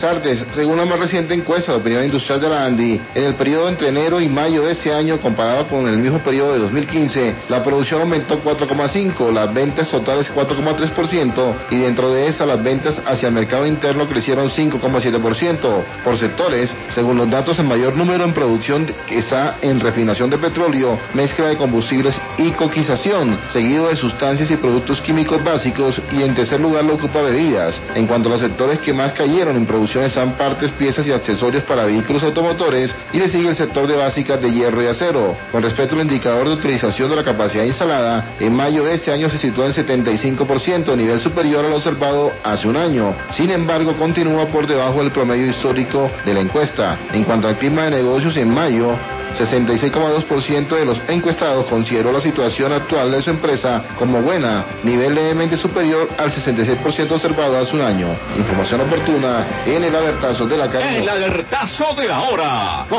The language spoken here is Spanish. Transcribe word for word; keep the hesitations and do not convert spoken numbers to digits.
Artes, según la más reciente encuesta de opinión industrial de la ANDI, en el periodo entre enero y mayo de ese año, comparado con el mismo periodo de dos mil quince, la producción aumentó cuatro coma cinco por ciento, las ventas totales cuatro coma tres por ciento y dentro de esa las ventas hacia el mercado interno crecieron cinco coma siete por ciento. Por sectores, según los datos, el mayor número en producción está en refinación de petróleo, mezcla de combustibles y coquización, seguido de sustancias y productos químicos básicos, y en tercer lugar lo ocupa bebidas. En cuanto a los sectores que más cayeron en producción, están partes, piezas y accesorios para vehículos automotores, y le sigue el sector de básicas de hierro y acero. Con respecto al indicador de utilización de la capacidad instalada, en mayo de este año se situó en setenta y cinco por ciento, nivel superior al observado hace un año. Sin embargo, continúa por debajo del promedio histórico de la encuesta. En cuanto al clima de negocios, en mayo, sesenta y seis coma dos por ciento de los encuestados consideró la situación actual de su empresa como buena, nivel levemente superior al sesenta y seis por ciento observado hace un año. Información oportuna en el alertazo de la calle. El alertazo de la hora.